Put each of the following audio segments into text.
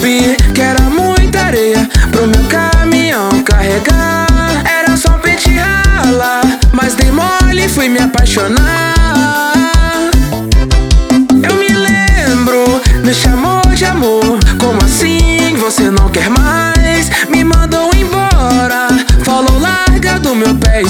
baby, que era muita areia pro meu caminhão carregar. Era só um pente rala, mas dei mole e fui me apaixonar. Eu me lembro, me chamou de amor. Como assim você não quer mais? Me mandou embora, falou larga do meu pé e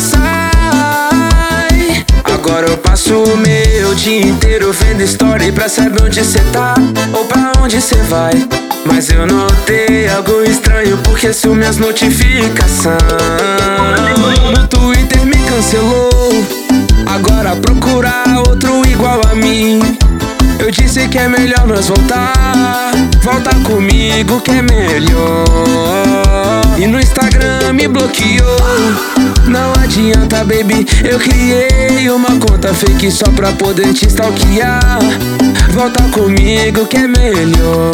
sai. Agora eu passo o meu dia inteiro vendo story pra saber onde cê tá ou pra onde cê vai. Mas eu notei algo estranho porque sumiu minhas notificações. No Twitter me cancelou, agora procurar outro igual a mim. Eu disse que é melhor nós voltar. Volta comigo que é melhor. E no Instagram me bloqueou. Não adianta, baby, eu criei uma conta fake só pra poder te stalkear. Volta comigo que é melhor.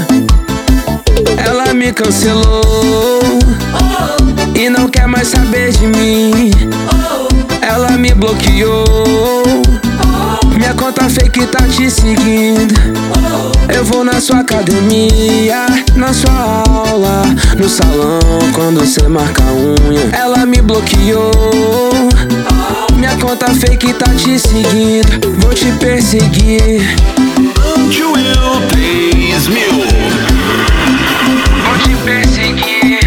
Ela me cancelou e não quer mais saber de mim. Ela me bloqueou. Minha conta fake tá te seguindo. Eu vou na sua academia, na sua aula, no salão, quando cê marca a unha. Ela me bloqueou. Minha conta fake tá te seguindo. Vou te perseguir. Band Will 3000. Vou te perseguir.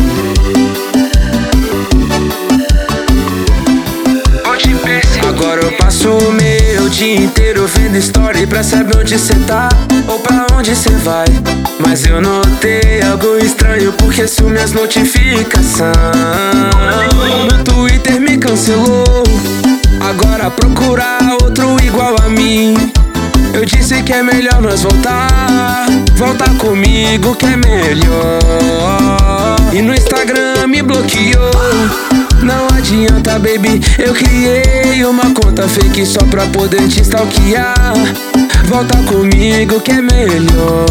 Vou te perseguir. Agora eu passo o meu dia inteiro vendo story pra saber onde cê tá ou pra onde cê vai. Mas eu notei algo estranho porque sumiu minhas notificações. No Twitter me cancelou, agora procurar outro igual a mim. Eu disse que é melhor nós voltar. Volta comigo que é melhor. E no Instagram me bloqueou. Não adianta, baby, eu criei uma conta fake só pra poder te stalkear. Volta comigo que é melhor.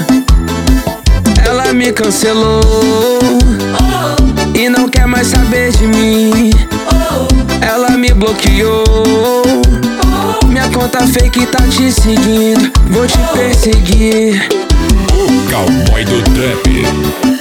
Ela me cancelou e não quer mais saber de mim. Ela me bloqueou. Minha conta fake tá te seguindo. Vou te perseguir. O cowboy do trap.